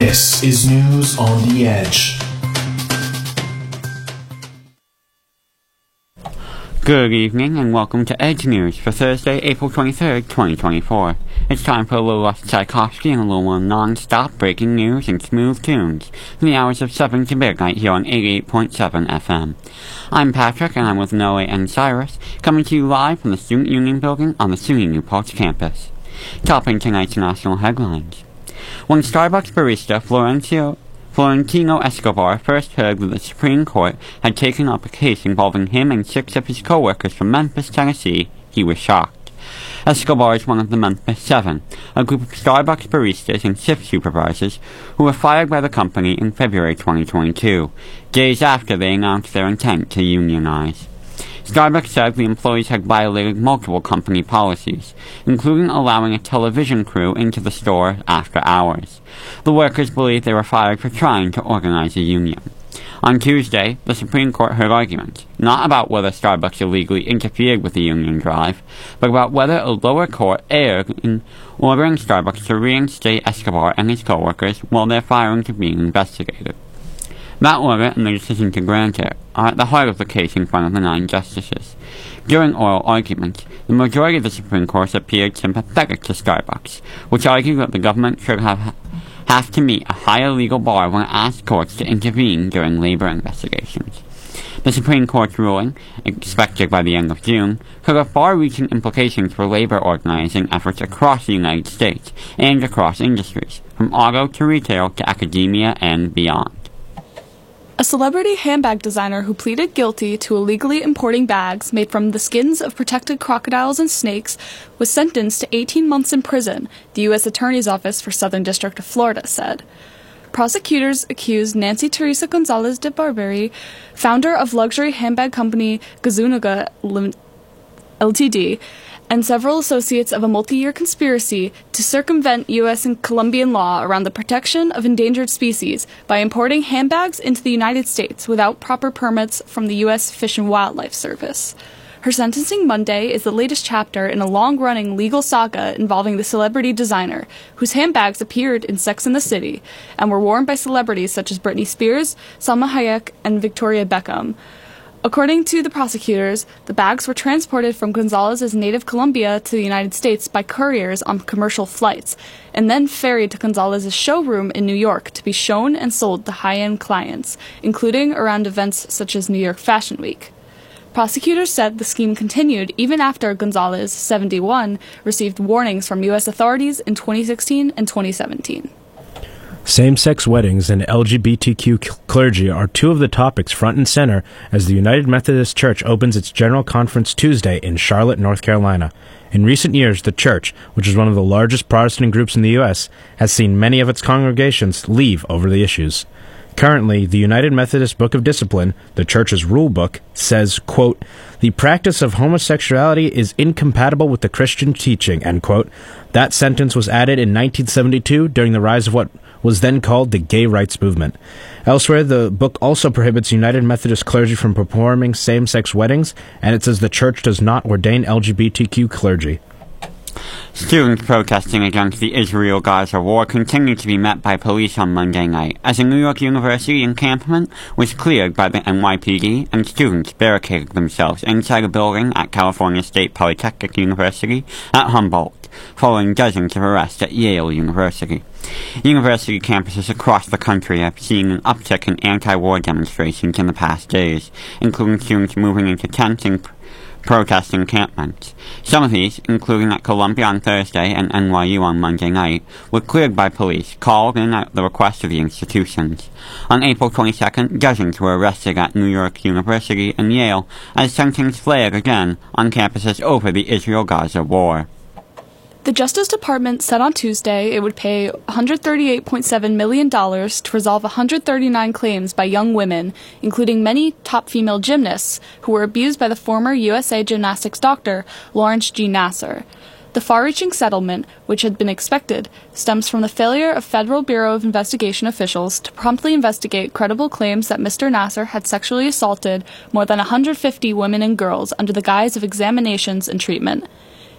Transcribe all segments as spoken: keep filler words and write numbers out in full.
This is News on the Edge. Good evening and welcome to Edge News for Thursday, April twenty-third, twenty twenty-four. It's time for a little less Tchaikovsky and a little more non-stop breaking news and smooth tunes in the hours of seven to midnight here on eighty-eight point seven F M. I'm Patrick and I'm with Noe and Cyrus, coming to you live from the Student Union Building on the SUNY New Paltz campus. Topping tonight's national headlines. When Starbucks barista Florencio Florentino Escobar first heard that the Supreme Court had taken up a case involving him and six of his co-workers from Memphis, Tennessee, he was shocked. Escobar is one of the Memphis Seven, a group of Starbucks baristas and shift supervisors who were fired by the company in February twenty twenty-two, days after they announced their intent to unionize. Starbucks said the employees had violated multiple company policies, including allowing a television crew into the store after hours. The workers believe they were fired for trying to organize a union. On Tuesday, the Supreme Court heard arguments, not about whether Starbucks illegally interfered with the union drive, but about whether a lower court erred in ordering Starbucks to reinstate Escobar and his co-workers while their firings are being investigated. That order and the decision to grant it are at the heart of the case in front of the nine justices. During oral arguments, the majority of the Supreme Court appeared sympathetic to Starbucks, which argued that the government should have have to meet a higher legal bar when it asked courts to intervene during labor investigations. The Supreme Court's ruling, expected by the end of June, could have far-reaching implications for labor organizing efforts across the United States and across industries, from auto to retail to academia and beyond. A celebrity handbag designer who pleaded guilty to illegally importing bags made from the skins of protected crocodiles and snakes was sentenced to eighteen months in prison, the U S Attorney's Office for Southern District of Florida said. Prosecutors accused Nancy Teresa Gonzalez de Barberi, founder of luxury handbag company Gazzaniga Limited, and several associates of a multi-year conspiracy to circumvent U S and Colombian law around the protection of endangered species by importing handbags into the United States without proper permits from the U S Fish and Wildlife Service. Her sentencing Monday is the latest chapter in a long-running legal saga involving the celebrity designer, whose handbags appeared in Sex and the City and were worn by celebrities such as Britney Spears, Salma Hayek, and Victoria Beckham. According to the prosecutors, the bags were transported from Gonzalez's native Colombia to the United States by couriers on commercial flights, and then ferried to Gonzalez's showroom in New York to be shown and sold to high-end clients, including around events such as New York Fashion Week. Prosecutors said the scheme continued even after Gonzalez, seventy-one, received warnings from U S authorities in twenty sixteen and twenty seventeen. Same-sex weddings and L G B T Q clergy are two of the topics front and center as the United Methodist Church opens its General Conference Tuesday in Charlotte, North Carolina. In recent years, the church, which is one of the largest Protestant groups in the U S, has seen many of its congregations leave over the issues. Currently, the United Methodist Book of Discipline, the church's rule book, says, quote, "The practice of homosexuality is incompatible with the Christian teaching," end quote. That sentence was added in nineteen seventy-two during the rise of what was then called the gay rights movement. Elsewhere, the book also prohibits United Methodist clergy from performing same-sex weddings, and it says the church does not ordain L G B T Q clergy. Students protesting against the Israel-Gaza war continued to be met by police on Monday night, as a New York University encampment was cleared by the N Y P D and students barricaded themselves inside a building at California State Polytechnic University at Humboldt, following dozens of arrests at Yale University. University campuses across the country have seen an uptick in anti-war demonstrations in the past days, including students moving into tents and protest encampments. Some of these, including at Columbia on Thursday and N Y U on Monday night, were cleared by police, called in at the request of the institutions. On April twenty-second, dozens were arrested at New York University and Yale as tensions flared again on campuses over the Israel-Gaza war. The Justice Department said on Tuesday it would pay one hundred thirty-eight point seven million dollars to resolve one hundred thirty-nine claims by young women, including many top female gymnasts, who were abused by the former U S A Gymnastics doctor, Lawrence G. Nassar. The far-reaching settlement, which had been expected, stems from the failure of Federal Bureau of Investigation officials to promptly investigate credible claims that Mister Nassar had sexually assaulted more than one hundred fifty women and girls under the guise of examinations and treatment.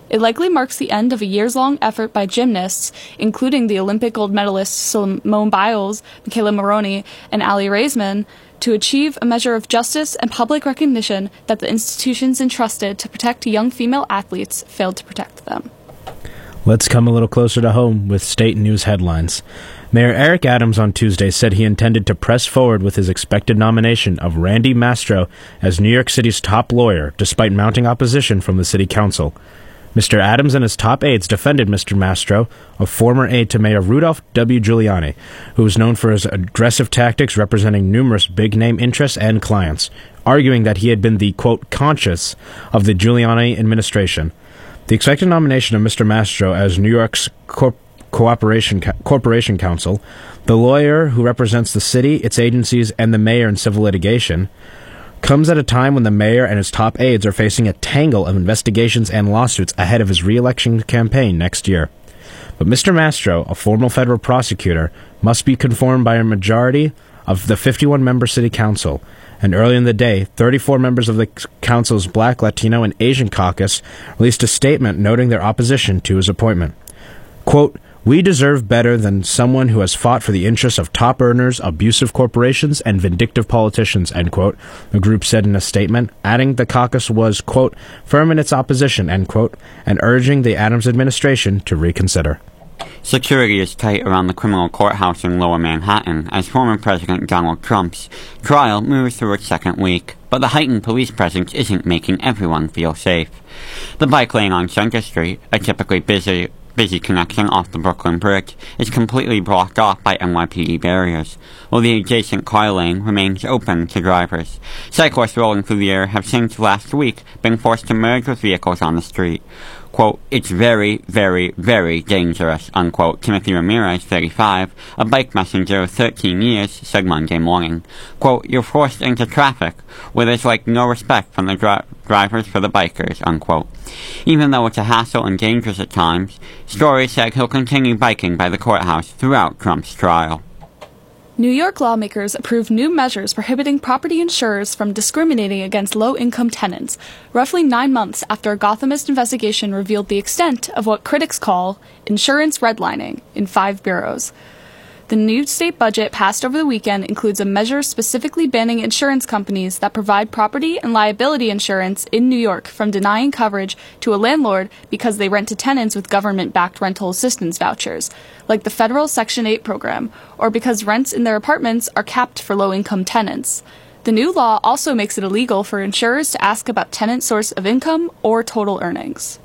It likely marks the end of a years-long effort by gymnasts, including the Olympic gold medalists Simone Biles, Michaela Maroney, and Ali Raisman, to achieve a measure of justice and public recognition that the institutions entrusted to protect young female athletes failed to protect them. Let's come a little closer to home with state news headlines. Mayor Eric Adams on Tuesday said he intended to press forward with his expected nomination of Randy Mastro as New York City's top lawyer, despite mounting opposition from the city council. Mister Adams and his top aides defended Mister Mastro, a former aide to Mayor Rudolph W. Giuliani, who was known for his aggressive tactics representing numerous big-name interests and clients, arguing that he had been the, quote, conscience of the Giuliani administration. The expected nomination of Mister Mastro as New York's corp- Cooperation Co- Corporation Counsel, the lawyer who represents the city, its agencies, and the mayor in civil litigation, comes at a time when the mayor and his top aides are facing a tangle of investigations and lawsuits ahead of his re-election campaign next year. But Mister Mastro, a formal federal prosecutor, must be confirmed by a majority of the fifty-one member city council, and early in the day, thirty-four members of the council's Black, Latino, and Asian caucus released a statement noting their opposition to his appointment. Quote, "We deserve better than someone who has fought for the interests of top earners, abusive corporations, and vindictive politicians," end quote, the group said in a statement, adding the caucus was, quote, firm in its opposition, end quote, and urging the Adams administration to reconsider. Security is tight around the criminal courthouse in Lower Manhattan as former President Donald Trump's trial moves through its second week, but the heightened police presence isn't making everyone feel safe. The bike lane on Center Street, a typically busy busy connection off the Brooklyn Bridge, is completely blocked off by N Y P D barriers, while the adjacent car lane remains open to drivers. Cyclists rolling through the area have since last week been forced to merge with vehicles on the street. Quote, "It's very, very, very dangerous," unquote, Timothy Ramirez, thirty-five, a bike messenger of thirteen years, said Monday morning. Quote, "You're forced into traffic, where there's like no respect from the dri- drivers for the bikers," unquote. Even though it's a hassle and dangerous at times, Story said he'll continue biking by the courthouse throughout Trump's trial. New York lawmakers approved new measures prohibiting property insurers from discriminating against low-income tenants, roughly nine months after a Gothamist investigation revealed the extent of what critics call insurance redlining in five boroughs. The new state budget passed over the weekend includes a measure specifically banning insurance companies that provide property and liability insurance in New York from denying coverage to a landlord because they rent to tenants with government-backed rental assistance vouchers, like the federal Section eight program, or because rents in their apartments are capped for low-income tenants. The new law also makes it illegal for insurers to ask about tenant source of income or total earnings.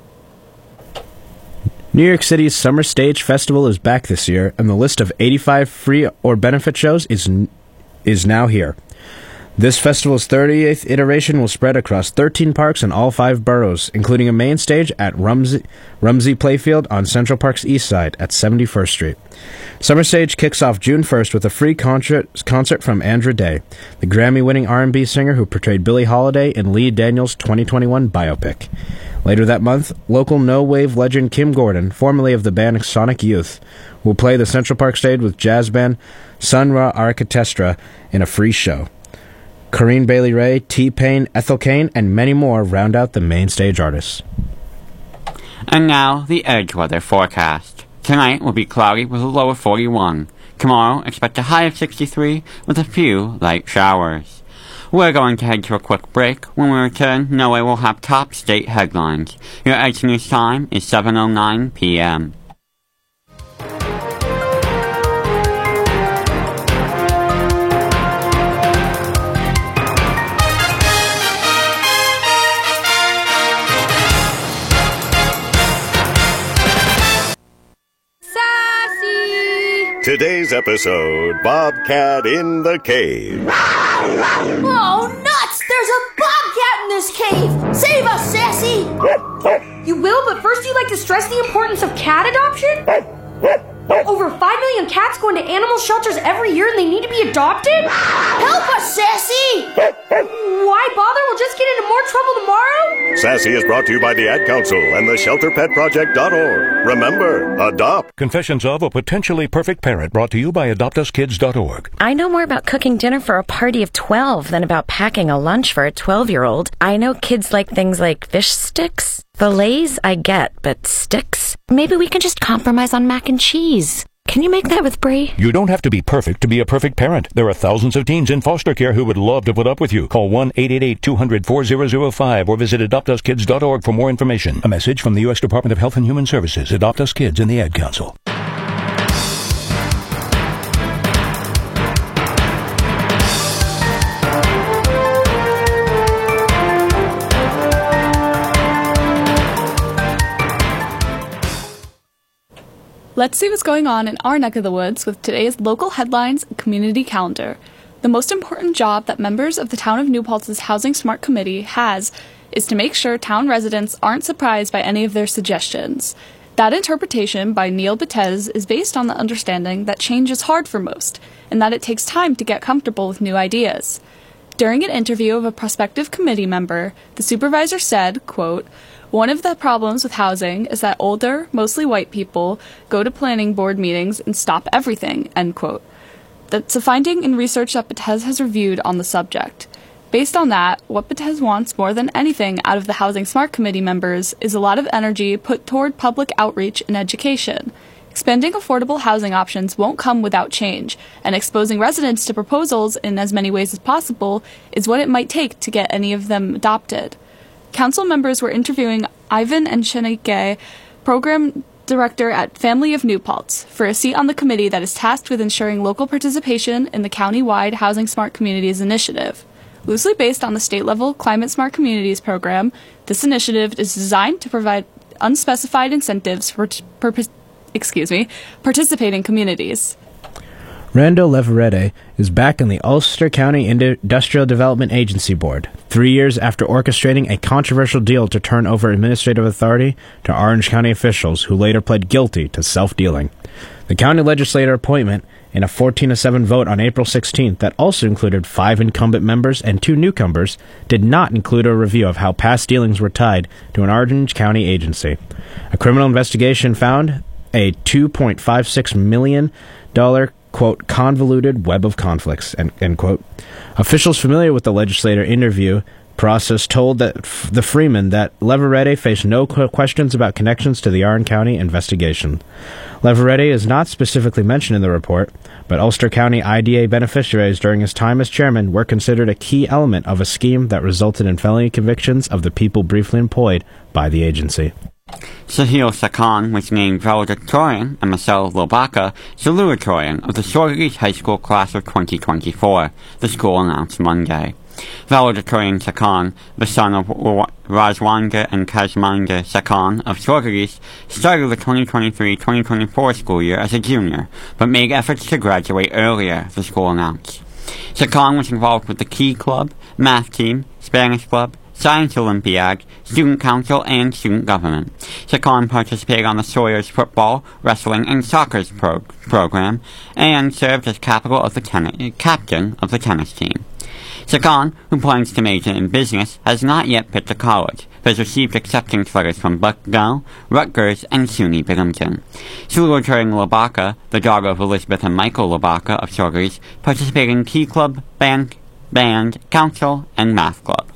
New York City's Summer Stage Festival is back this year, and the list of eighty-five free or benefit shows is n- is now here. This festival's thirtieth iteration will spread across thirteen parks in all five boroughs, including a main stage at Rumsey, Rumsey Playfield on Central Park's east side at seventy-first Street. Summer Stage kicks off June first with a free concert, concert from Andra Day, the Grammy-winning R and B singer who portrayed Billie Holiday in Lee Daniels' twenty twenty-one biopic. Later that month, local no-wave legend Kim Gordon, formerly of the band Sonic Youth, will play the Central Park stage with jazz band Sun Ra Orchestra in a free show. Corinne Bailey Rae, T-Pain, Ethel Cain, and many more round out the main stage artists. And now, the Edge weather forecast. Tonight will be cloudy with a low of forty-one. Tomorrow, expect a high of sixty-three with a few light showers. We're going to head to a quick break. When we return, Noe will have top state headlines. Your Edge News time is seven oh nine p.m. Today's episode, Bobcat in the Cave. Oh, nuts! There's a bobcat in this cave! Save us, Sassy! You will, but first you'd like to stress the importance of cat adoption? Over five million cats go into animal shelters every year and they need to be adopted? Help us, Sassy! Why bother? We'll just get into more trouble tomorrow? Sassy is brought to you by the Ad Council and the shelter pet project dot org. Remember, adopt. Confessions of a Potentially Perfect Parent, brought to you by adopt us kids dot org. I know more about cooking dinner for a party of twelve than about packing a lunch for a twelve-year-old. I know kids like things like fish sticks. Fillets, I get, but sticks? Maybe we can just compromise on mac and cheese. Can you make that with Brie? You don't have to be perfect to be a perfect parent. There are thousands of teens in foster care who would love to put up with you. Call one eight eight eight, two hundred, four thousand five or visit adopt us kids dot org for more information. A message from the U S Department of Health and Human Services, Adopt Us Kids, and the Ad Council. Let's see what's going on in our neck of the woods with today's local headlines and community calendar. The most important job that members of the Town of New Paltz's Housing Smart Committee has is to make sure town residents aren't surprised by any of their suggestions. That interpretation by Neil Betez is based on the understanding that change is hard for most, and that it takes time to get comfortable with new ideas. During an interview of a prospective committee member, the supervisor said, quote, "One of the problems with housing is that older, mostly white people go to planning board meetings and stop everything," end quote. That's a finding in research that Betez has reviewed on the subject. Based on that, what Betez wants more than anything out of the Housing Smart Committee members is a lot of energy put toward public outreach and education. Expanding affordable housing options won't come without change, and exposing residents to proposals in as many ways as possible is what it might take to get any of them adopted. Council members were interviewing Ivan Enchenike, program director at Family of New Paltz, for a seat on the committee that is tasked with ensuring local participation in the county-wide Housing Smart Communities initiative. Loosely based on the state-level Climate Smart Communities program, this initiative is designed to provide unspecified incentives for, for excuse me, participating communities. Rando Leverede is back on the Ulster County Industrial Development Agency Board, three years after orchestrating a controversial deal to turn over administrative authority to Orange County officials who later pled guilty to self-dealing. The county legislator appointment, in a fourteen to seven vote on April sixteenth that also included five incumbent members and two newcomers, did not include a review of how past dealings were tied to an Orange County agency. A criminal investigation found a two point five six million dollars quote, convoluted web of conflicts, end, end quote. Officials familiar with the legislator interview process told that f- the Freeman that Leverede faced no qu- questions about connections to the Orange County investigation. Leverede is not specifically mentioned in the report, but Ulster County I D A beneficiaries during his time as chairman were considered a key element of a scheme that resulted in felony convictions of the people briefly employed by the agency. Sahil Sakan was named valedictorian and Marcel Lobaka salutatorian of the Sorgeries High School class of twenty twenty-four, the school announced Monday. Valedictorian Sakan, the son of Rajwanga and Kazmanga Sakan of Sorgeries, started the twenty twenty-three twenty twenty-four school year as a junior, but made efforts to graduate earlier, the school announced. Sakan was involved with the Key Club, Math Team, Spanish Club, Science Olympiad, Student Council, and Student Government. Sakan participated on the Sawyers football, wrestling, and soccer pro- program, and served as capital of the ten- captain of the tennis team. Sakan, who plans to major in business, has not yet picked a college, but has received acceptance letters from Bucknell, Rutgers, and SUNY Binghamton. Salutatorian Lobaka, the daughter of Elizabeth and Michael Lobaka of Sorgeries, participated in Key Club, Band, Band, Council, and Math Club.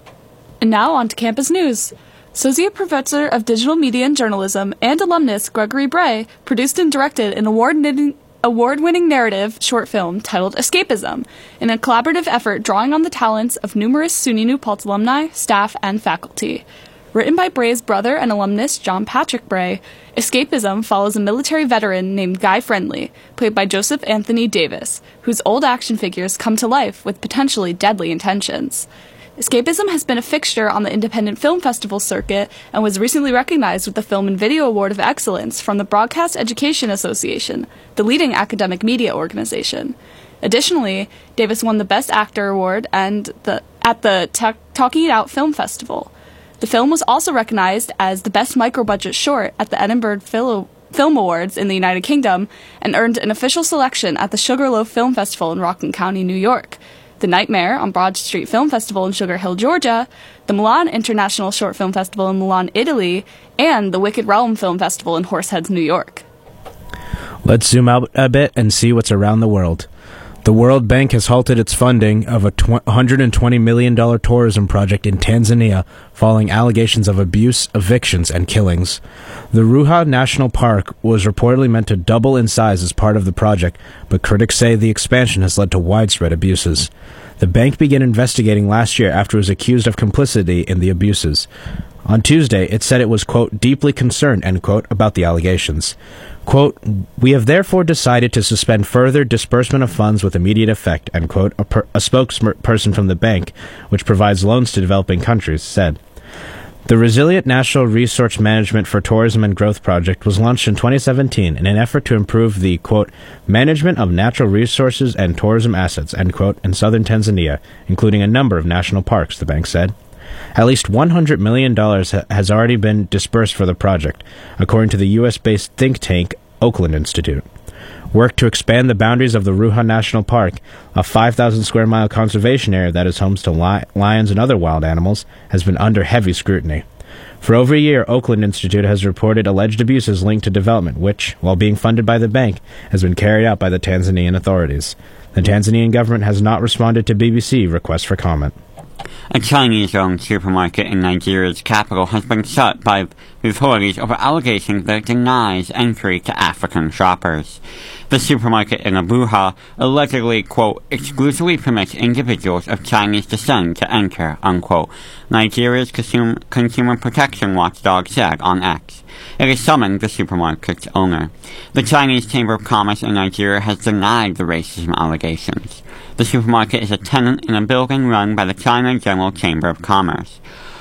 And now on to campus news. Associate Professor of Digital Media and Journalism and alumnus Gregory Bray produced and directed an award-winning, award-winning narrative short film titled Escapism, in a collaborative effort drawing on the talents of numerous SUNY New Paltz alumni, staff, and faculty. Written by Bray's brother and alumnus John Patrick Bray, Escapism follows a military veteran named Guy Friendly, played by Joseph Anthony Davis, whose old action figures come to life with potentially deadly intentions. Escapism has been a fixture on the Independent Film Festival circuit and was recently recognized with the Film and Video Award of Excellence from the Broadcast Education Association, the leading academic media organization. Additionally, Davis won the Best Actor Award and the, at the Ta- Talking It Out Film Festival. The film was also recognized as the Best Micro-Budget Short at the Edinburgh Phil- Film Awards in the United Kingdom and earned an official selection at the Sugarloaf Film Festival in Rockland County, New York, the Nightmare on Broad Street Film Festival in Sugar Hill, Georgia, the Milan International Short Film Festival in Milan, Italy, and the Wicked Realm Film Festival in Horseheads, New York. Let's zoom out a bit and see what's around the world. The World Bank has halted its funding of a one hundred twenty million dollars tourism project in Tanzania following allegations of abuse, evictions, and killings. The Ruaha National Park was reportedly meant to double in size as part of the project, but critics say the expansion has led to widespread abuses. The bank began investigating last year after it was accused of complicity in the abuses. On Tuesday, it said it was, quote, deeply concerned, end quote, about the allegations. Quote, we have therefore decided to suspend further disbursement of funds with immediate effect, end quote, a, per- a spokesperson from the bank, which provides loans to developing countries, said. The Resilient National Resource Management for Tourism and Growth project was launched in twenty seventeen in an effort to improve the, quote, management of natural resources and tourism assets, end quote, in southern Tanzania, including a number of national parks, the bank said. At least one hundred million dollars ha- has already been disbursed for the project, according to the U S-based think tank Oakland Institute. Work to expand the boundaries of the Ruaha National Park, a five thousand square mile conservation area that is home to li- lions and other wild animals, has been under heavy scrutiny. For over a year, Oakland Institute has reported alleged abuses linked to development, which, while being funded by the bank, has been carried out by the Tanzanian authorities. The Tanzanian government has not responded to B B C requests for comment. A Chinese-owned supermarket in Nigeria's capital has been shut by the authorities over allegations that it denies entry to African shoppers. The supermarket in Abuja allegedly, quote, exclusively permits individuals of Chinese descent to enter, unquote, Nigeria's consumer, consumer protection watchdog said on X. It has summoned the supermarket's owner. The Chinese Chamber of Commerce in Nigeria has denied the racism allegations. The supermarket is a tenant in a building run by the China General Chamber of Commerce.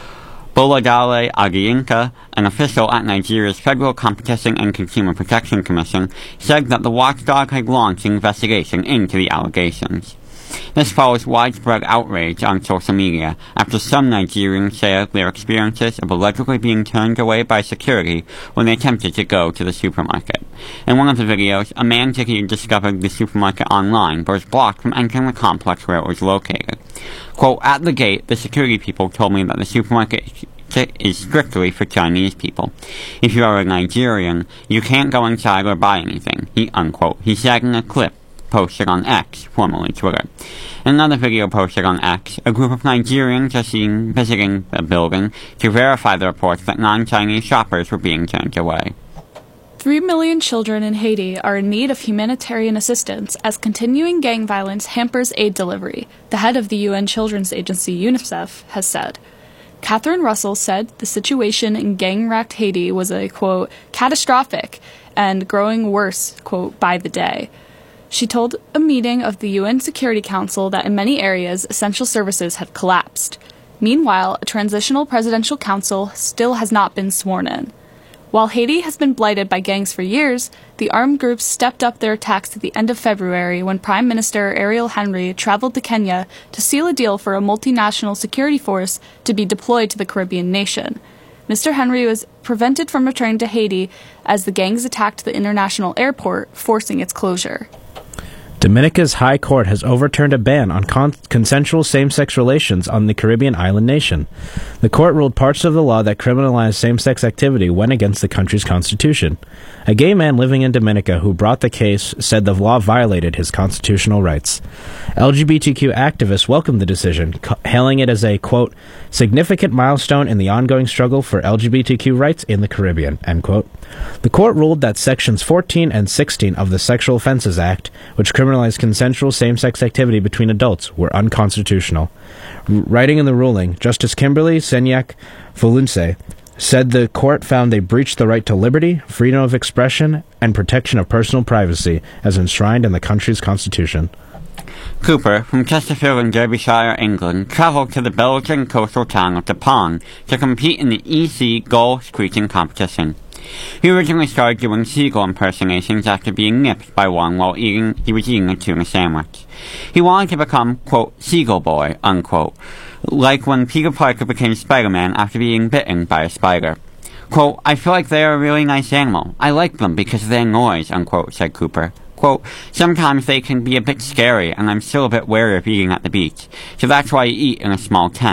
Boladale Agiyinka, an official at Nigeria's Federal Competition and Consumer Protection Commission, said that the watchdog had launched an investigation into the allegations. This follows widespread outrage on social media after some Nigerians shared their experiences of allegedly being turned away by security when they attempted to go to the supermarket. In one of the videos, a man said he had discovered the supermarket online but was blocked from entering the complex where it was located. Quote, at the gate, the security people told me that the supermarket is strictly for Chinese people. If you are a Nigerian, you can't go inside or buy anything, he, unquote. He said in a clip posted on X, formerly Twitter. In another video posted on X, a group of Nigerians are seen visiting the building to verify the reports that non-Chinese shoppers were being turned away. Three million children in Haiti are in need of humanitarian assistance as continuing gang violence hampers aid delivery, the head of the U N Children's Agency UNICEF has said. Catherine Russell said the situation in gang-racked Haiti was a, quote, catastrophic and growing worse, quote, by the day. She told a meeting of the U N Security Council that in many areas, essential services had collapsed. Meanwhile, a transitional presidential council still has not been sworn in. While Haiti has been blighted by gangs for years, the armed groups stepped up their attacks at the end of February when Prime Minister Ariel Henry traveled to Kenya to seal a deal for a multinational security force to be deployed to the Caribbean nation. Mister Henry was prevented from returning to Haiti as the gangs attacked the international airport, forcing its closure. Dominica's High Court has overturned a ban on con- consensual same-sex relations on the Caribbean island nation. The court ruled parts of the law that criminalized same-sex activity went against the country's constitution. A gay man living in Dominica who brought the case said the law violated his constitutional rights. L G B T Q activists welcomed the decision, ca- hailing it as a, quote, significant milestone in the ongoing struggle for L G B T Q rights in the Caribbean, end quote. The court ruled that Sections fourteen and sixteen of the Sexual Offenses Act, which criminalized consensual same-sex activity between adults, were unconstitutional. R- writing in the ruling, Justice Kimberly Senyak Fulunse said the court found they breached the right to liberty, freedom of expression, and protection of personal privacy as enshrined in the country's constitution. Cooper, from Chesterfield in Derbyshire, England, travelled to the Belgian coastal town of Dupont to compete in the E C Gull Screeching competition. He originally started doing seagull impersonations after being nipped by one while eating he was eating a tuna sandwich. He wanted to become, quote, Seagull Boy, unquote, like when Peter Parker became Spider-Man after being bitten by a spider. Quote, I feel like they're a really nice animal. I like them because of their noise, unquote, said Cooper. Quote, sometimes they can be a bit scary and I'm still a bit wary of eating at the beach, so that's why I eat in a small tent.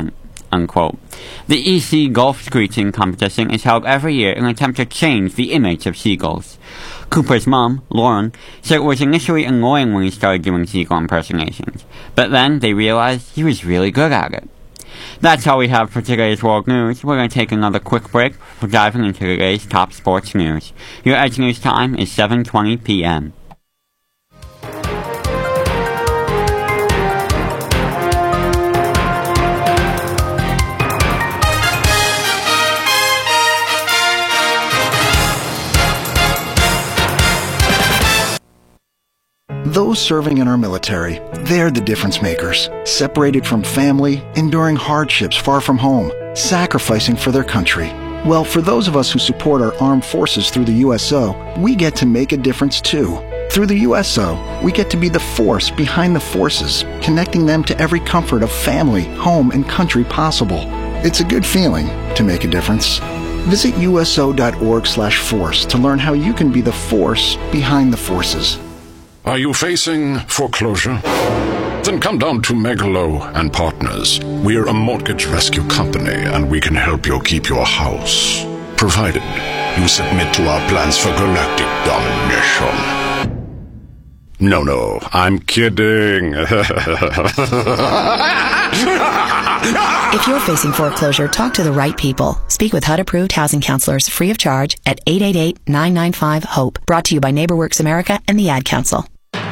unquote. The E C Gulf Screeching competition is held every year in an attempt to change the image of seagulls. Cooper's mom, Lauren, said it was initially annoying when he started doing seagull impersonations, but then they realized he was really good at it. That's all we have for today's world news. We're going to take another quick break before diving into today's top sports news. Your Edge News time is seven twenty p.m. Those serving in our military, they're the difference makers. Separated from family, enduring hardships far from home, sacrificing for their country. Well, for those of us who support our armed forces through the U S O, we get to make a difference too. Through the U S O, we get to be the force behind the forces, connecting them to every comfort of family, home, and country possible. It's a good feeling to make a difference. Visit U S O dot org slash force to learn how you can be the force behind the forces. Are you facing foreclosure? Then come down to Megalo and Partners. We're a mortgage rescue company and we can help you keep your house, provided you submit to our plans for galactic domination. No, no, I'm kidding. If you're facing foreclosure, talk to the right people. Speak with H U D-approved housing counselors free of charge at eight eight eight, nine nine five, HOPE. Brought to you by NeighborWorks America and the Ad Council.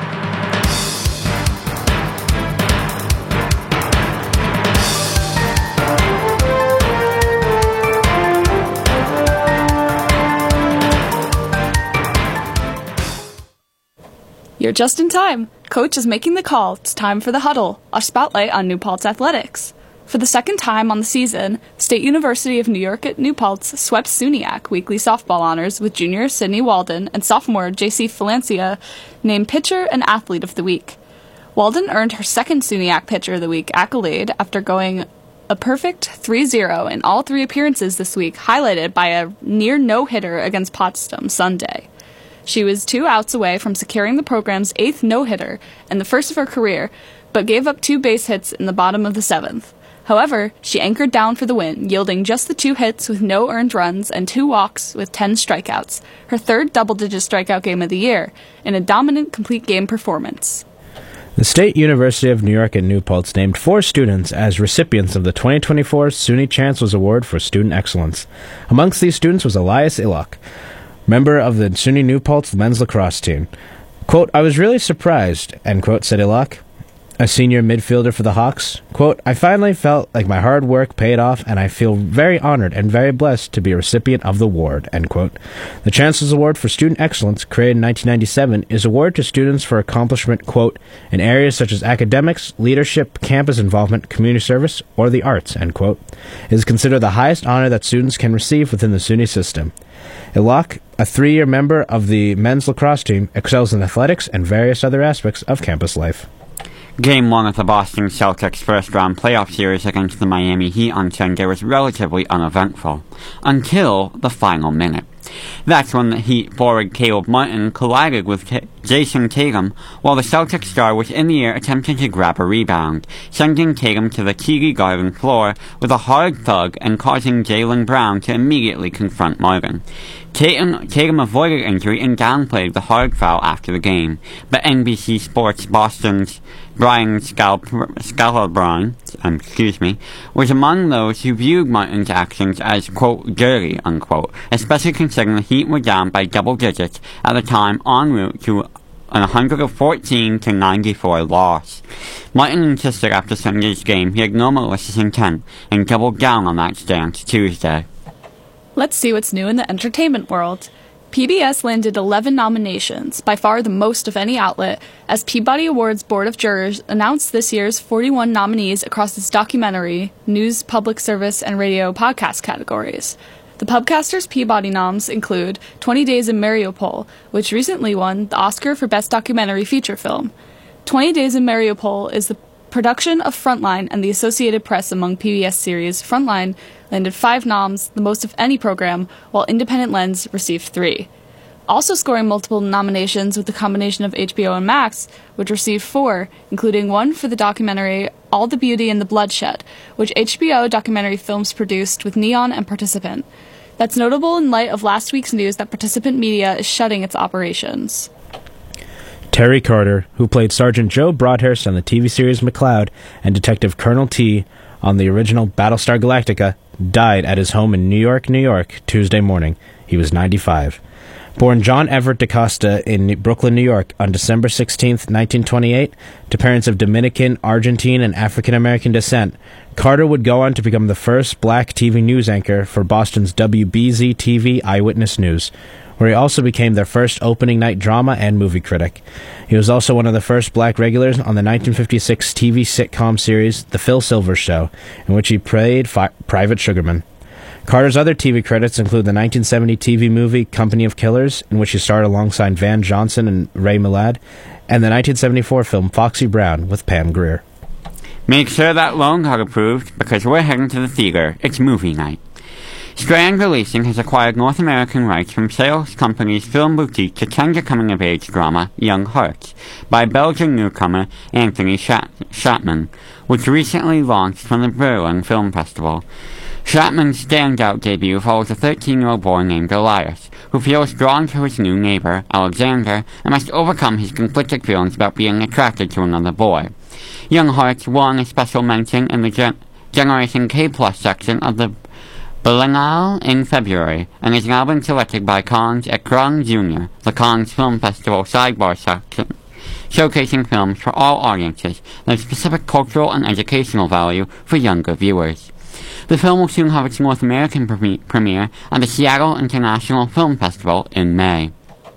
You're just in time. Coach is making the call. It's time for the huddle, a spotlight on New Paltz athletics. For the second time on the season, State University of New York at New Paltz swept SUNYAC weekly softball honors with junior Sydney Walden and sophomore J C Valencia named Pitcher and Athlete of the Week. Walden earned her second SUNYAC Pitcher of the Week accolade after going a perfect three zero in all three appearances this week, highlighted by a near no-hitter against Potsdam Sunday. She was two outs away from securing the program's eighth no-hitter and the first of her career, but gave up two base hits in the bottom of the seventh. However, she anchored down for the win, yielding just the two hits with no earned runs and two walks with ten strikeouts, her third double-digit strikeout game of the year, in a dominant complete game performance. The State University of New York at New Paltz named four students as recipients of the twenty twenty-four SUNY Chancellor's Award for Student Excellence. Amongst these students was Elias Ilok, member of the SUNY New Paltz men's lacrosse team. Quote, "I was really surprised," end quote, said Ilok, a senior midfielder for the Hawks. Quote, "I finally felt like my hard work paid off, and I feel very honored and very blessed to be a recipient of the award," end quote. The Chancellor's Award for Student Excellence, created in nineteen ninety-seven, is awarded to students for accomplishment, quote, "in areas such as academics, leadership, campus involvement, community service, or the arts," end quote. It is considered the highest honor that students can receive within the SUNY system. Ilok, a three-year member of the men's lacrosse team, excels in athletics and various other aspects of campus life. Game one of the Boston Celtics first-round playoff series against the Miami Heat on Sunday was relatively uneventful, until the final minute. That's when the Heat forward Caleb Martin collided with T- Jason Tatum while the Celtics star was in the air attempting to grab a rebound, sending Tatum to the T D Garden floor with a hard thug and causing Jaylen Brown to immediately confront Martin. Tatum, Tatum avoided injury and downplayed the hard foul after the game, but N B C Sports Boston's Brian Scalabrine, um, excuse me, was among those who viewed Martin's actions as, quote, dirty, unquote, especially considering the Heat were down by double digits at the time en route to an one fourteen to ninety-four loss. Martin insisted after Sunday's game he had no malicious intent and doubled down on that stance Tuesday. Let's see what's new in the entertainment world. P B S landed eleven nominations, by far the most of any outlet, as Peabody Awards Board of Jurors announced this year's forty-one nominees across its documentary, news, public service, and radio podcast categories. The Pubcasters Peabody noms include twenty Days in Mariupol, which recently won the Oscar for Best Documentary Feature Film. twenty Days in Mariupol is the production of Frontline and the Associated Press among P B S series. Frontline landed five noms, the most of any program, while Independent Lens received three. also scoring multiple nominations with the combination of H B O and Max, which received four, including one for the documentary All the Beauty and the Bloodshed, which H B O Documentary Films produced with Neon and Participant. That's notable in light of last week's news that Participant Media is shutting its operations. Terry Carter, who played Sergeant Joe Broadhurst on the T V series McCloud and Detective Colonel T on the original Battlestar Galactica, died at his home in New York, New York, Tuesday morning. He was ninety-five. Born John Everett DaCosta in Brooklyn, New York, on December sixteenth, nineteen twenty-eight, to parents of Dominican, Argentine, and African-American descent, Carter would go on to become the first black T V news anchor for Boston's W B Z T V Eyewitness News, where he also became their first opening night drama and movie critic. He was also one of the first black regulars on the nineteen fifty-six T V sitcom series The Phil Silvers Show, in which he played fi- Private Sugarman. Carter's other T V credits include the nineteen seventy T V movie Company of Killers, in which he starred alongside Van Johnson and Ray Milland, and the nineteen seventy-four film Foxy Brown with Pam Grier. Make sure that loan got approved, because we're heading to the theater. It's movie night. Strand Releasing has acquired North American rights from sales company's Film Boutique to tender coming-of-age drama Young Hearts by Belgian newcomer Anthony Shat- Shatman, which recently launched from the Berlin Film Festival. Shatman's standout debut follows a thirteen-year-old boy named Elias, who feels drawn to his new neighbor, Alexander, and must overcome his conflicted feelings about being attracted to another boy. Young Hearts won a special mention in the Gen- Generation K plus section of the Berlinale in February, and has now been selected by Cannes at Grand Junior, the Cannes Film Festival sidebar section, showcasing films for all audiences that have specific cultural and educational value for younger viewers. The film will soon have its North American pre- premiere at the Seattle International Film Festival in May.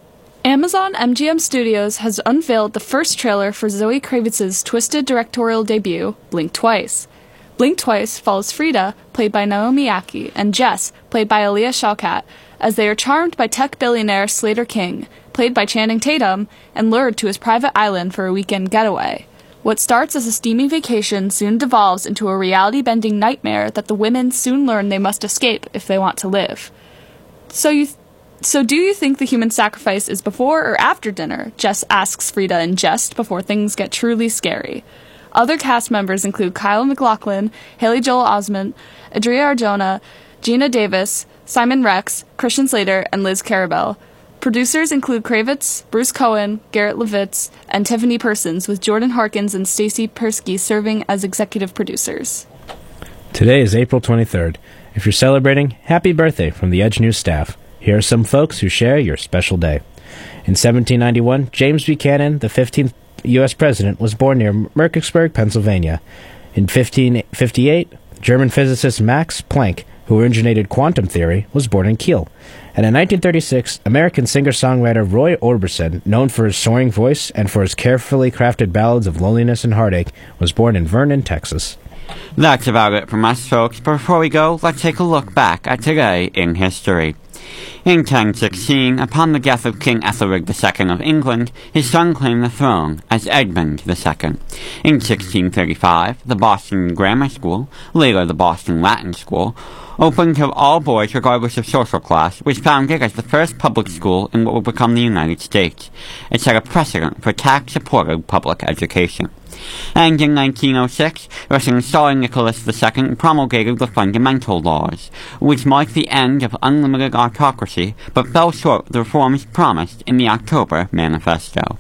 Amazon M G M Studios has unveiled the first trailer for Zoe Kravitz's twisted directorial debut, Blink Twice. Blink Twice follows Frida, played by Naomi Ackie, and Jess, played by Aaliyah Shawkat, as they are charmed by tech billionaire Slater King, played by Channing Tatum, and lured to his private island for a weekend getaway. What starts as a steamy vacation soon devolves into a reality-bending nightmare that the women soon learn they must escape if they want to live. So you, th- so do you think the human sacrifice is before or after dinner? Jess asks Frida in jest before things get truly scary. Other cast members include Kyle MacLachlan, Haley Joel Osment, Adria Arjona, Gina Davis, Simon Rex, Christian Slater, and Liz Carabell. Producers include Kravitz, Bruce Cohen, Garrett Levitz, and Tiffany Persons, with Jordan Harkins and Stacey Persky serving as executive producers. Today is April twenty-third. If you're celebrating, happy birthday from the Edge News staff. Here are some folks who share your special day. In seventeen ninety-one, James Buchanan, the fifteenth U S president, was born near Merkersburg, Pennsylvania. In fifteen fifty-eight, German physicist Max Planck, who originated quantum theory, was born in Kiel. And in nineteen thirty-six, American singer-songwriter Roy Orbison, known for his soaring voice and for his carefully crafted ballads of loneliness and heartache, was born in Vernon, Texas. That's about it from us, folks. But before we go, let's take a look back at today in history. In ten sixteen, upon the death of King Ethelred the Second of England, his son claimed the throne as Edmund the Second. In sixteen thirty-five, the Boston Grammar School, later the Boston Latin School, open to all boys regardless of social class, was founded as the first public school in what would become the United States. It set a precedent for tax-supported public education. And in nineteen oh six, Russian Tsar Nicholas the Second promulgated the Fundamental Laws, which marked the end of unlimited autocracy, but fell short of the reforms promised in the October Manifesto.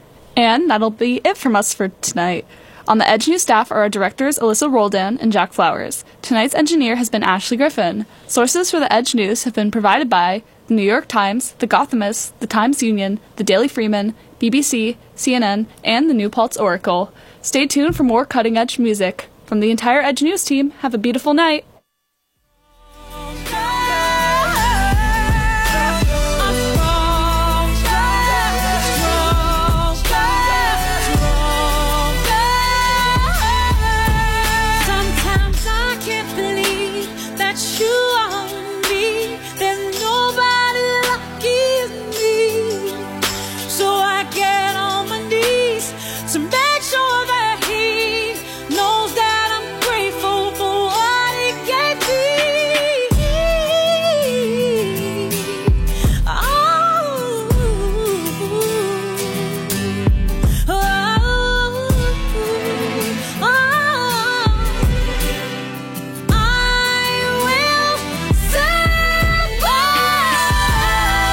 And that'll be it from us for tonight. On the Edge News staff are our directors Alyssa Roldan and Jack Flowers. Tonight's engineer has been Ashley Griffin. Sources for the Edge News have been provided by the New York Times, the Gothamist, the Times-Union, the Daily Freeman, B B C, C N N, and the New Paltz Oracle. Stay tuned for more cutting-edge music. From the entire Edge News team, have a beautiful night.